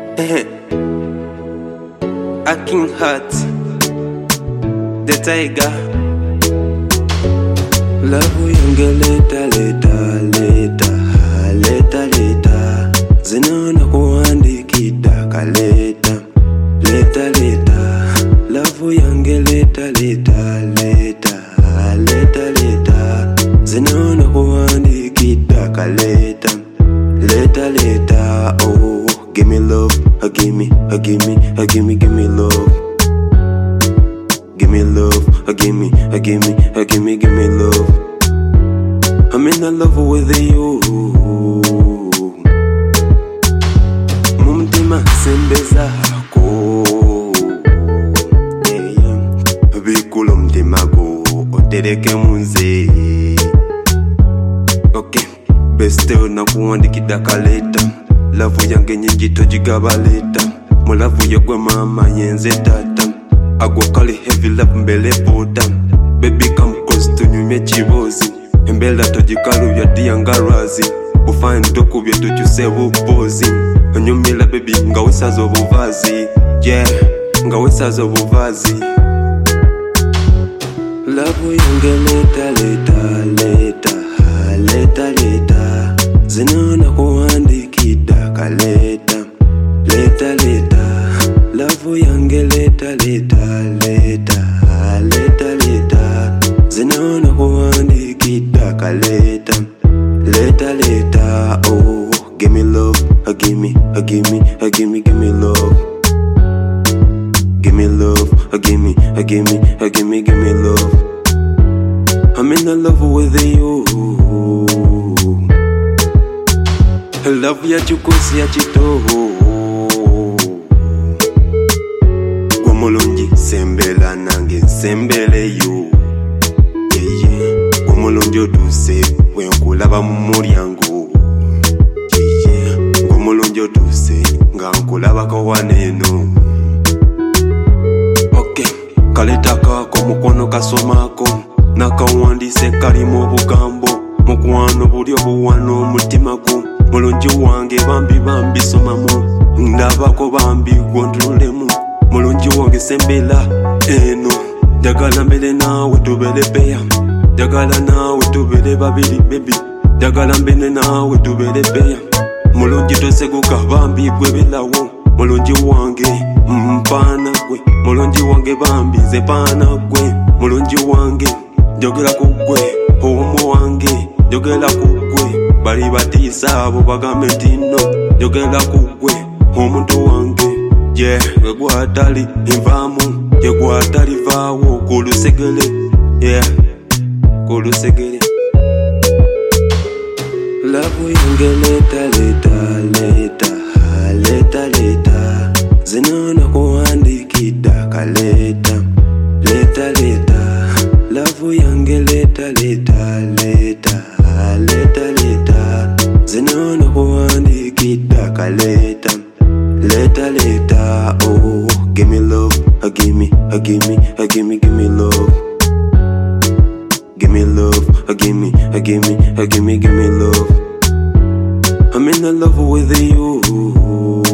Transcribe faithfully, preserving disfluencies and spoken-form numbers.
Aking Heart, the tiger. Love yange leta leta leta leta leta zinona kuandikida kaleta leta leta. Love yange leta leta leta leta leta zinona kuandikida kaleta leta leta. Oh, give me love, uh, give me, uh, give me, uh, give me, give me love. Give me love, uh, give me, uh, give me, uh, give me, give me love. I'm in love with you. Mumtima sembeza hako. Yeah, bikulo mtima go otereke munze. Okay, beste na kuandikida kaleta. Lavu yange nyingi tojigaba leta. Mulavu yegwe mama yenze tata. Agwa kali heavy love mbele pota. Baby come close to nyume chibozi. Mbela tojikalu ya diangarazi. Ufine doku vya tujuse upozi. Nyumila baby ngawisa zo buvazi. Yeah, ngawisa zo buvazi. Lavu yange leta leta leta leta leta zinona kuandikida kaleta leta leta. Lavu yange leta leta leta leta leta zinona kuandikida kaleta leta leta. Oh, give me love, uh, give me, uh, give me, uh, give me, give me love. Give me love, uh, give me, uh, give me, uh, give me, give me love. I'm in love with you. Love ya chukusi ya chitoho. Kwa mulungi sembela nange sembele you. Yeah, yeah. Kwa mulungi oduse wenkulaba mumulyango. Yeah, yeah. Kwa mulungi oduse nga nkulaba kawaneno. Okay, kaleta kako mukono kasomako. Nakawandise kalimu obugambo. Mukwano buli obuwano omutima gwo. Mulungi wange bambi bambi somamu. Ndabako bambi gwondulemu. Mulungi wange sembela eno. Jagala mbele nawe tubele beya. Jagala nawe tubele babiri baby. Jagala mbele nawe tubele beya. Mulungi toseguka bambi gwebelawo. Mulungi wange mpana gwe. Mulungi wange bambi zepana gwe. Mulungi wange jogera kugwe omu wange jogera kugwe. Bali batisa abo bagambe ntino jogera kugwe omuntu wange. Yeah, gwatali invamu ye gwatali vawo kulusegele. Yeah, kulusegele. Lavu yange leta leta leta leta leta zinona kuandikida kaleta leta leta. Lavu yange leta leta leta leta leta zinona kuandikida kaleta leta leta. Oh, give me love, uh, give me, uh, give me, uh, give me, give me love. Give me love, uh, give me, uh, give me, uh, give me, give me love. I'm in love with you.